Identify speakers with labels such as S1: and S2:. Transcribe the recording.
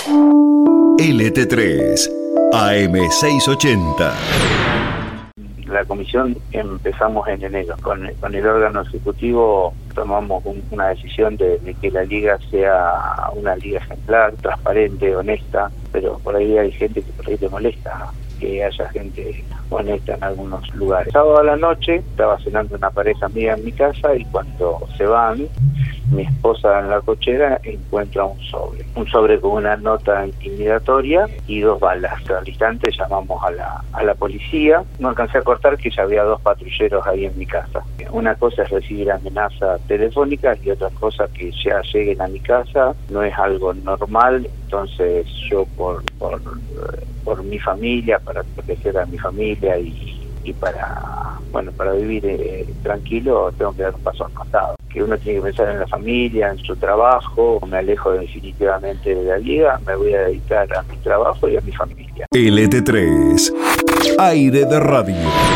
S1: LT3, AM680.
S2: La comisión empezamos en enero. Con el órgano ejecutivo tomamos una decisión de que la liga sea una liga ejemplar, transparente, honesta, pero por ahí hay gente que por ahí te molesta que haya gente honesta en algunos lugares. Sábado a la noche estaba cenando una pareja mía en mi casa y cuando se van, mi esposa en la cochera encuentra un sobre con una nota intimidatoria y 2 balas. Al instante llamamos a la policía. No alcancé a cortar que ya había 2 patrulleros ahí en mi casa. Una cosa es recibir amenazas telefónicas y otra cosa que ya lleguen a mi casa. No es algo normal, entonces yo por mi familia, para proteger a mi familia y para vivir tranquilo, tengo que dar un paso al costado. Que uno tiene que pensar en la familia, en su trabajo. Me alejo definitivamente de la liga, me voy a dedicar a mi trabajo y a mi familia.
S1: LT3, aire de radio.